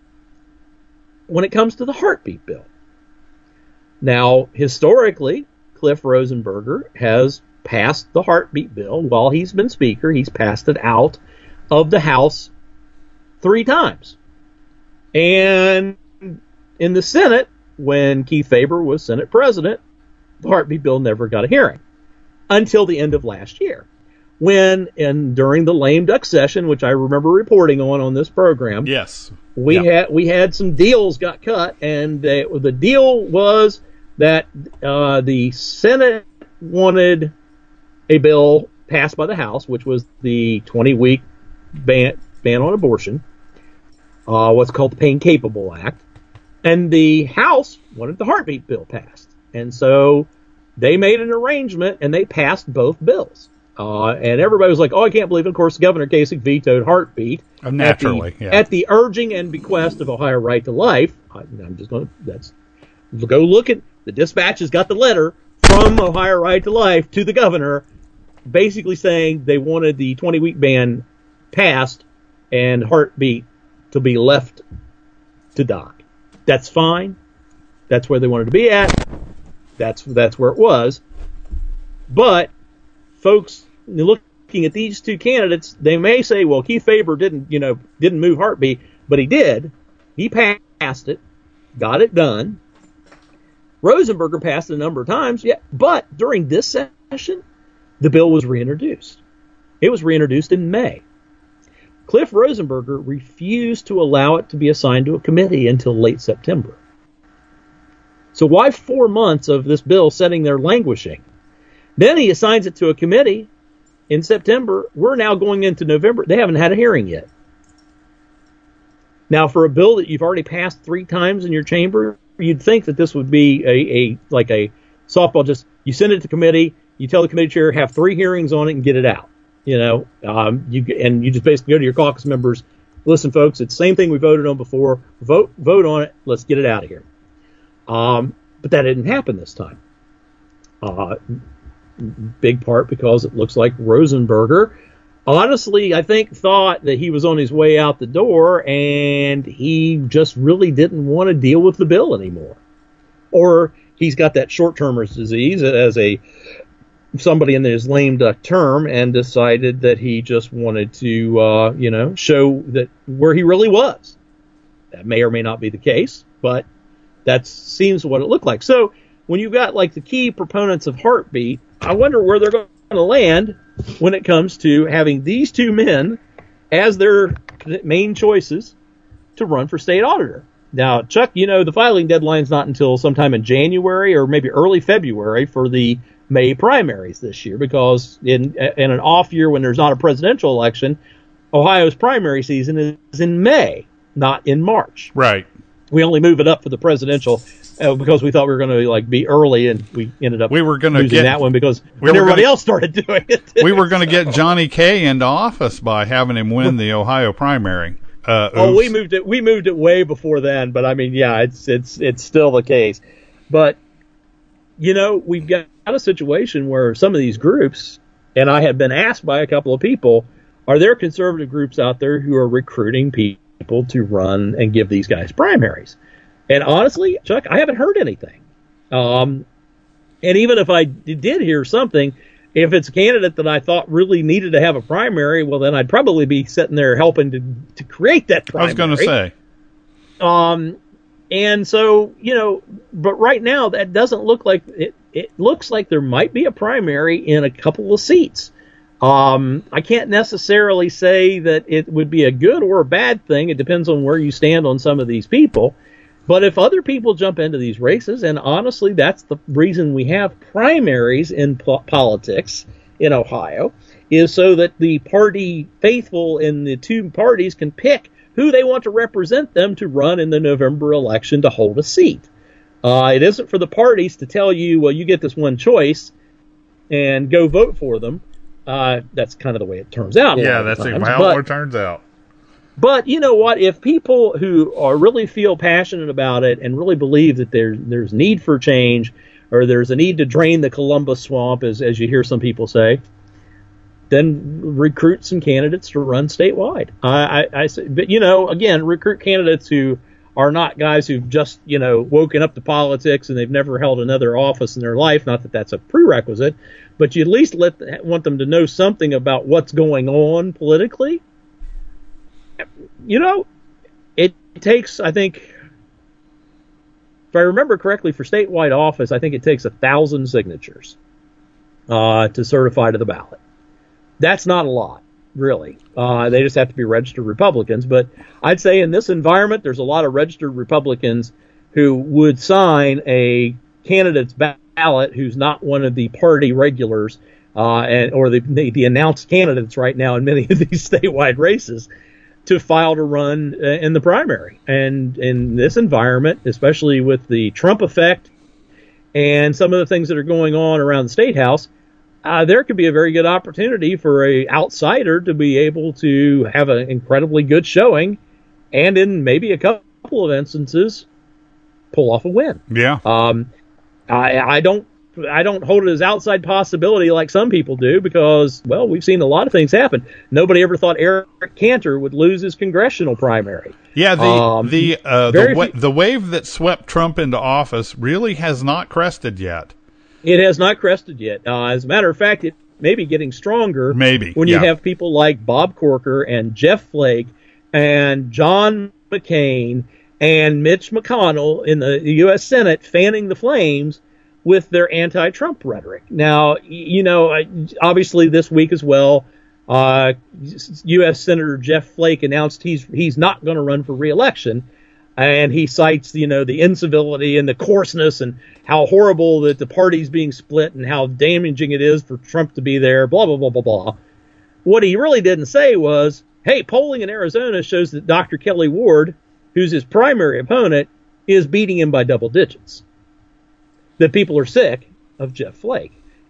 When it comes to the heartbeat bill. Now, historically, Cliff Rosenberger has passed the heartbeat bill while he's been Speaker. He's passed it out of the House 3 times. And in the Senate, when Keith Faber was Senate President, the heartbeat bill never got a hearing until the end of last year. During the lame duck session, which I remember reporting on this program, yes, we had some deals got cut, and the deal was that the Senate wanted a bill passed by the House, which was the 20-week ban on abortion, what's called the Pain Capable Act, and the House wanted the heartbeat bill passed, and so they made an arrangement and they passed both bills. And everybody was like, oh, I can't believe it. Of course, Governor Kasich vetoed heartbeat. Naturally, at the urging and bequest of Ohio Right to Life. I'm just going to go look at the dispatch has got the letter from Ohio Right to Life to the governor, basically saying they wanted the 20-week ban passed and heartbeat to be left to die. That's fine. That's where they wanted to be at. That's where it was. But folks, looking at these two candidates, they may say, well, Keith Faber didn't move heartbeat, but he did. He passed it, got it done. Rosenberger passed it a number of times, but during this session, the bill was reintroduced. It was reintroduced in May. Cliff Rosenberger refused to allow it to be assigned to a committee until late September. So why 4 months of this bill sitting there languishing? Then he assigns it to a committee in September. We're now going into November. They haven't had a hearing yet. Now, for a bill that you've already passed 3 times in your chamber, you'd think that this would be a softball. Just you send it to committee, you tell the committee chair, have 3 hearings on it and get it out. You just basically go to your caucus members. Listen, folks, it's the same thing we voted on before. Vote on it. Let's get it out of here. But that didn't happen this time. Big part because it looks like Rosenberger, honestly, I think thought that he was on his way out the door, and he just really didn't want to deal with the bill anymore. Or he's got that short-termers disease as somebody in his lame duck term, and decided that he just wanted to, show that where he really was. That may or may not be the case, but that seems what it looked like. So when you've got like the key proponents of Heartbeat, I wonder where they're going to land when it comes to having these two men as their main choices to run for state auditor. Now, Chuck, the filing deadline's not until sometime in January or maybe early February for the May primaries this year, because in an off year when there's not a presidential election, Ohio's primary season is in May, not in March. Right. We only move it up for the presidential because we thought we were going to be early, and we ended up losing that one because everybody else started doing it. We were going to get Johnny Kay into office by having him win the Ohio primary. We moved it way before then, but I mean, yeah, it's still the case. But we've got a situation where some of these groups, and I have been asked by a couple of people, are there conservative groups out there who are recruiting people to run and give these guys primaries? And honestly, Chuck, I haven't heard anything. And even if I did hear something, if it's a candidate that I thought really needed to have a primary, well, then I'd probably be sitting there helping to create that primary. I was going to say. And so, but right now that doesn't look like it. It looks like there might be a primary in a couple of seats. I can't necessarily say that it would be a good or a bad thing. It depends on where you stand on some of these people. But if other people jump into these races, and honestly, that's the reason we have primaries in politics in Ohio, is so that the party faithful in the two parties can pick who they want to represent them to run in the November election to hold a seat. It isn't for the parties to tell you, well, you get this one choice and go vote for them. That's kind of the way it turns out. Yeah, that's how it turns out. But you know what? If people who really feel passionate about it and really believe that there's need for change, or there's a need to drain the Columbus swamp, as you hear some people say, then recruit some candidates to run statewide. I say, but again, recruit candidates who are not guys who've just woken up to politics and they've never held another office in their life. Not that that's a prerequisite, but you at least want them to know something about what's going on politically. It takes, I think, if I remember correctly, for statewide office, I think it takes 1,000 signatures to certify to the ballot. That's not a lot, really. They just have to be registered Republicans. But I'd say in this environment, there's a lot of registered Republicans who would sign a candidate's ballot who's not one of the party regulars or the announced candidates right now in many of these statewide races, to file to run in the primary. And in this environment, especially with the Trump effect and some of the things that are going on around the State House, there could be a very good opportunity for an outsider to be able to have an incredibly good showing, and in maybe a couple of instances, pull off a win. Yeah. I don't hold it as outside possibility like some people do, because, well, we've seen a lot of things happen. Nobody ever thought Eric Cantor would lose his congressional primary. Yeah, the wave that swept Trump into office really has not crested yet. It has not crested yet. As a matter of fact, it may be getting stronger. Maybe when you have people like Bob Corker and Jeff Flake and John McCain and Mitch McConnell in the U.S. Senate fanning the flames with their anti-Trump rhetoric. Now, obviously this week as well, U.S. Senator Jeff Flake announced he's not going to run for re-election, and he cites the incivility and the coarseness and how horrible that the party's being split and how damaging it is for Trump to be there, blah, blah, blah, blah, blah. What he really didn't say was, hey, polling in Arizona shows that Dr. Kelly Ward, who's his primary opponent, is beating him by double digits. That people are sick of Jeff Flake.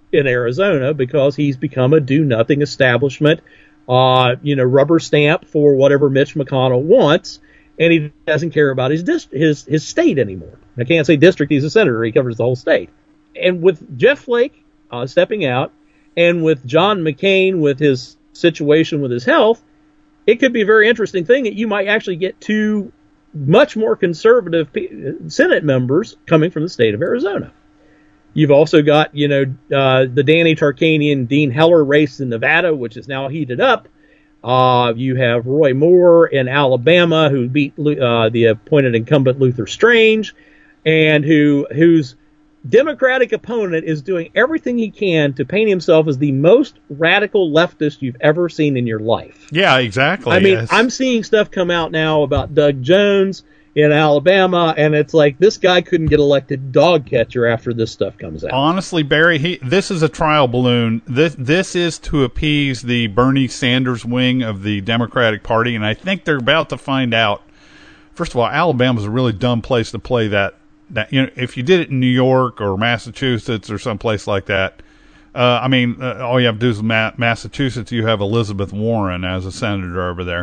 in Arizona because he's become a do-nothing establishment, rubber stamp for whatever Mitch McConnell wants, and he doesn't care about his state anymore. I can't say district, he's a senator, he covers the whole state. And with Jeff Flake stepping out, and with John McCain with his situation with his health, it could be a very interesting thing that you might actually get two much more conservative Senate members coming from the state of Arizona. You've also got, the Danny Tarkanian, Dean Heller race in Nevada, which is now heated up. You have Roy Moore in Alabama, who beat the appointed incumbent Luther Strange, and whose Democratic opponent is doing everything he can to paint himself as the most radical leftist you've ever seen in your life. Yeah, exactly. I mean, yes. I'm seeing stuff come out now about Doug Jones in Alabama, and it's like this guy couldn't get elected dog catcher after this stuff comes out. Honestly, Barry, this is a trial balloon. This is to appease the Bernie Sanders wing of the Democratic Party, and I think they're about to find out. First of all, Alabama's a really dumb place to play that if you did it in New York or Massachusetts or someplace like that, all you have to do is Massachusetts. You have Elizabeth Warren as a senator over there,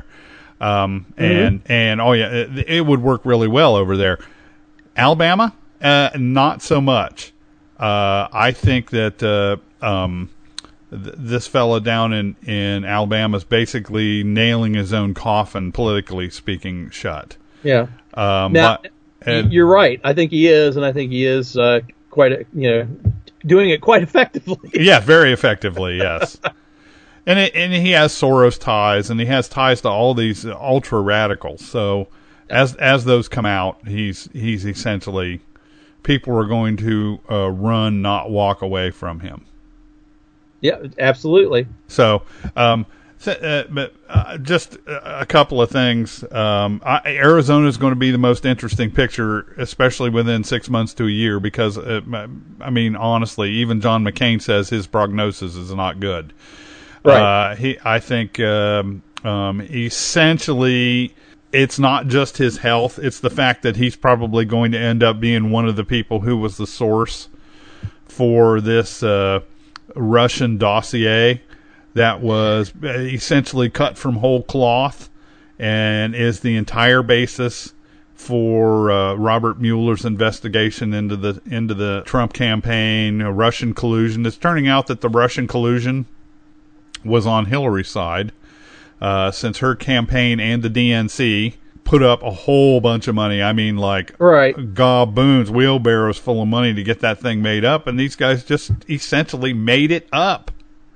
it would work really well over there. Alabama, not so much. I think that this fella down in Alabama is basically nailing his own coffin, politically speaking, shut. Yeah. You're right. I think he is, and I think he is doing it quite effectively. Yeah, very effectively. Yes, and he has Soros ties, and he has ties to all these ultra radicals. So as those come out, he's essentially, people are going to run, not walk away from him. Yeah, absolutely. So. Just a couple of things. Arizona is going to be the most interesting picture, especially within 6 months to a year, because, honestly, even John McCain says his prognosis is not good. Right. I think essentially it's not just his health, it's the fact that he's probably going to end up being one of the people who was the source for this Russian dossier that was essentially cut from whole cloth and is the entire basis for Robert Mueller's investigation into the Trump campaign, Russian collusion. It's turning out that the Russian collusion was on Hillary's side, since her campaign and the DNC put up a whole bunch of money. Gobboons, wheelbarrows full of money to get that thing made up, and these guys just essentially made it up.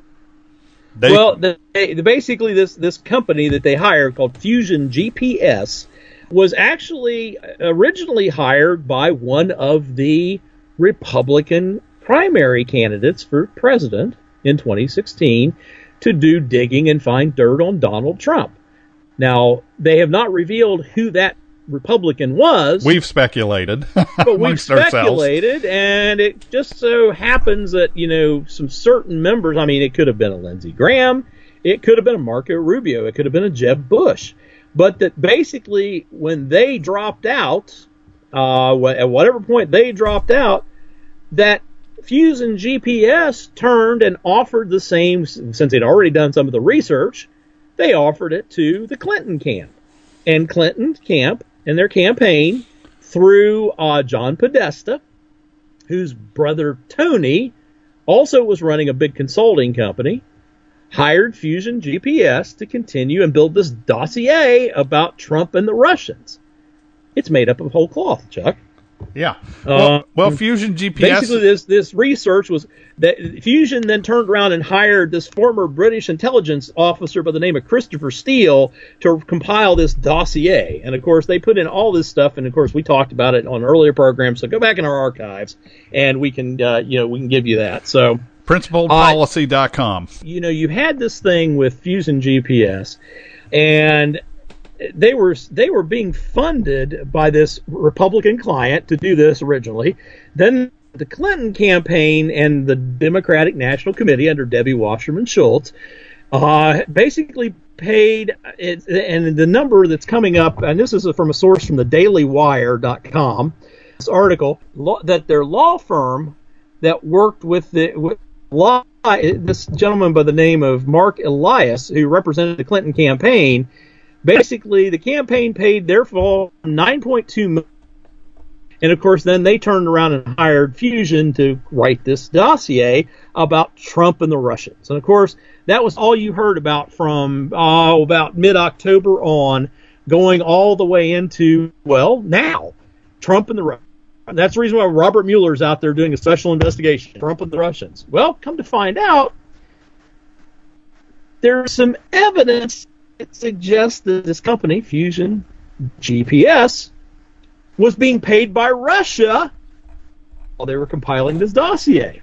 Basically, this company that they hired called Fusion GPS was actually originally hired by one of the Republican primary candidates for president in 2016 to do digging and find dirt on Donald Trump. Now, they have not revealed who that Republican was. We've speculated. But we've speculated, and it just so happens that, some certain members, it could have been a Lindsey Graham, it could have been a Marco Rubio, it could have been a Jeb Bush. But that basically, when they dropped out, at whatever point they dropped out, that Fusion GPS turned and offered the same, since they'd already done some of the research, they offered it to the Clinton camp. And Clinton camp and their campaign, through John Podesta, whose brother Tony also was running a big consulting company, hired Fusion GPS to continue and build this dossier about Trump and the Russians. It's made up of whole cloth, Chuck. Yeah. Well, Fusion GPS. Basically, this research was that Fusion then turned around and hired this former British intelligence officer by the name of Christopher Steele to compile this dossier. And of course, they put in all this stuff. And of course, we talked about it on earlier programs. So go back in our archives, and we can give you that. So principledpolicy.com. You had this thing with Fusion GPS, and they were being funded by this Republican client to do this originally. Then the Clinton campaign and the Democratic National Committee under Debbie Wasserman Schultz basically paid it, and the number that's coming up, and this is from a source from the DailyWire.com, this article, that their law firm that worked with this gentleman by the name of Mark Elias, who represented the Clinton campaign, basically the campaign paid their fall $9.2 million. And, of course, then they turned around and hired Fusion to write this dossier about Trump and the Russians. And, of course, that was all you heard about from about mid-October on, going all the way into, well, now, Trump and the Russians. That's the reason why Robert Mueller's out there doing a special investigation, Trump and the Russians. Well, come to find out, there's some evidence that suggests that this company, Fusion GPS, was being paid by Russia while they were compiling this dossier.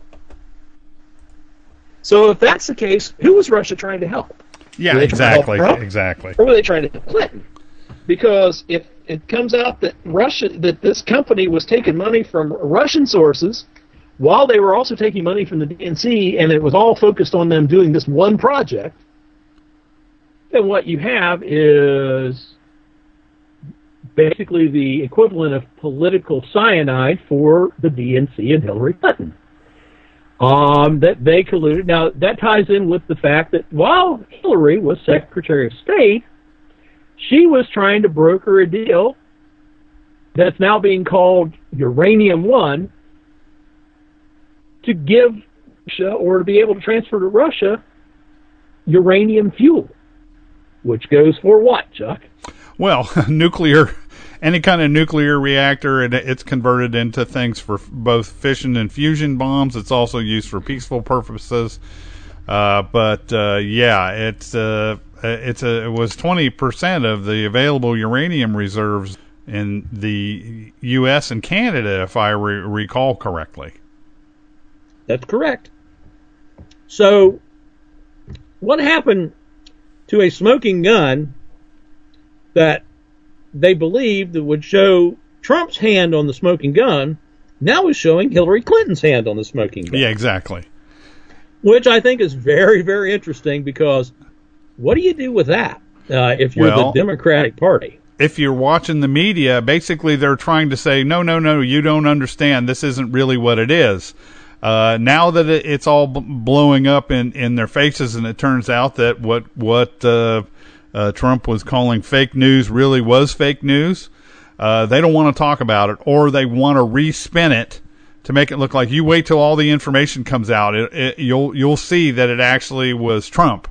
So if that's the case, who was Russia trying to help? Yeah, exactly. Exactly. Or were they trying to help Clinton? Because if it comes out that that this company was taking money from Russian sources while they were also taking money from the DNC, and it was all focused on them doing this one project, then what you have is basically the equivalent of political cyanide for the DNC and Hillary Clinton. That they colluded. Now, that ties in with the fact that while Hillary was Secretary of State, she was trying to broker a deal that's now being called Uranium One to give Russia, or to be able to transfer to Russia, uranium fuel, which goes for what, Chuck? Well, nuclear, any kind of nuclear reactor, and it's converted into things for both fission and fusion bombs. It's also used for peaceful purposes. It was 20% of the available uranium reserves in the U.S. and Canada, if I recall correctly. That's correct. So, what happened to a smoking gun that they believed that would show Trump's hand on the smoking gun now is showing Hillary Clinton's hand on the smoking gun? Yeah, exactly. Which I think is very, very interesting, because what do you do with that if you're the Democratic Party? If you're watching the media, basically they're trying to say, no, you don't understand. This isn't really what it is. Now that it's all blowing up in their faces, and it turns out that what Trump was calling fake news really was fake news, they don't want to talk about it, or they want to respin it to make it look like, you wait till all the information comes out. You'll see that it actually was Trump.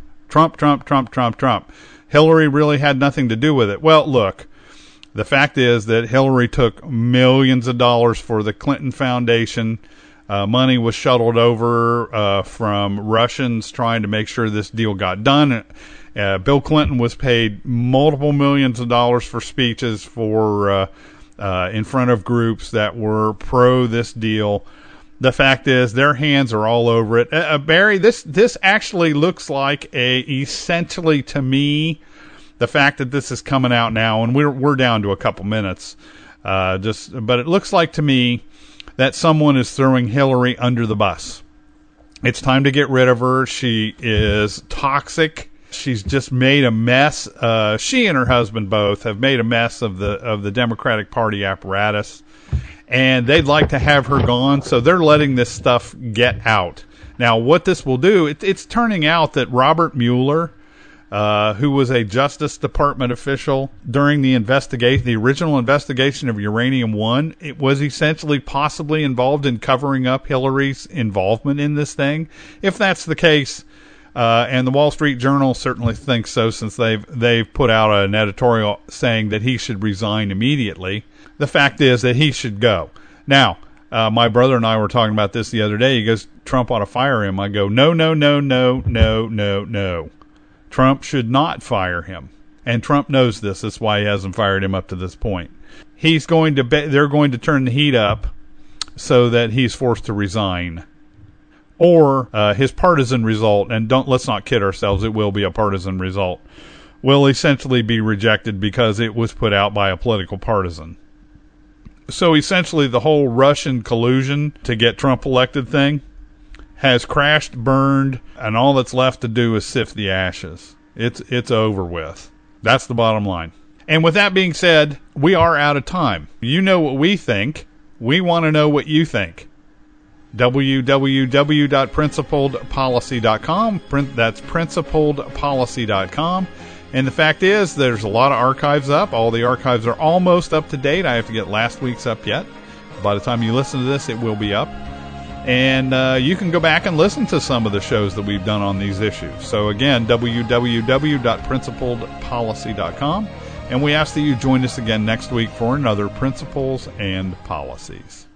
Hillary really had nothing to do with it. Well, look, the fact is that Hillary took millions of dollars for the Clinton Foundation. Money was shuttled over from Russians trying to make sure this deal got done. Bill Clinton was paid multiple millions of dollars for speeches for in front of groups that were pro this deal. The fact is, their hands are all over it. Barry, this actually looks like essentially to me, the fact that this is coming out now, and we're down to a couple minutes, but it looks like to me that someone is throwing Hillary under the bus. It's time to get rid of her. She is toxic. She's just made a mess. She and her husband both have made a mess of the Democratic Party apparatus, and they'd like to have her gone, so they're letting this stuff get out. Now, what this will do, it's turning out that Robert Mueller, who was a Justice Department official during the original investigation of Uranium One, it was essentially possibly involved in covering up Hillary's involvement in this thing. If that's the case, and the Wall Street Journal certainly thinks so, since they've put out an editorial saying that he should resign immediately. The fact is that he should go. Now, my brother and I were talking about this the other day. He goes, Trump ought to fire him. I go, no. Trump should not fire him. And Trump knows this. That's why he hasn't fired him up to this point. They're going to turn the heat up so that he's forced to resign. Or his partisan result, and let's not kid ourselves, it will be a partisan result, will essentially be rejected because it was put out by a political partisan. So essentially the whole Russian collusion to get Trump elected thing has crashed, burned, and all that's left to do is sift the ashes. It's over with. That's the bottom line. And with that being said, we are out of time. You know what we think. We want to know what you think. www.principledpolicy.com. That's principledpolicy.com. And the fact is, there's a lot of archives up. All the archives are almost up to date. I have to get last week's up yet. By the time you listen to this, it will be up. And you can go back and listen to some of the shows that we've done on these issues. So again, www.principledpolicy.com. And we ask that you join us again next week for another Principles and Policies.